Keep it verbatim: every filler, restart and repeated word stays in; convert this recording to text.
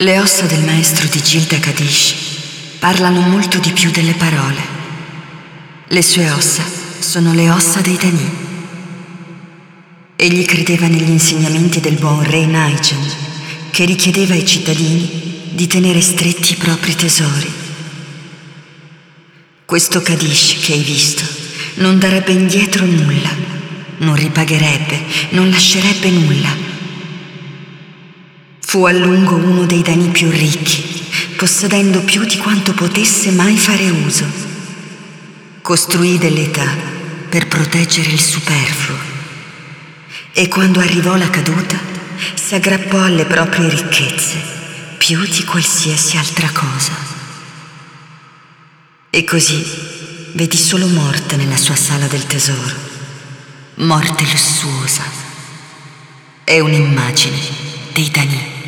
Le ossa del maestro di Gilda Kadish parlano molto di più delle parole. Le sue ossa sono le ossa dei Dani. Egli credeva negli insegnamenti del buon re Naijan, che richiedeva ai cittadini di tenere stretti i propri tesori. Questo Kadish che hai visto non darebbe indietro nulla, non ripagherebbe, non lascerebbe nulla. Fu a lungo uno dei Dani più ricchi, possedendo più di quanto potesse mai fare uso. Costruì dell'età per proteggere il superfluo e quando arrivò la caduta si aggrappò alle proprie ricchezze più di qualsiasi altra cosa. E così vedi solo morte nella sua sala del tesoro, morte lussuosa. È un'immagine dei Dani.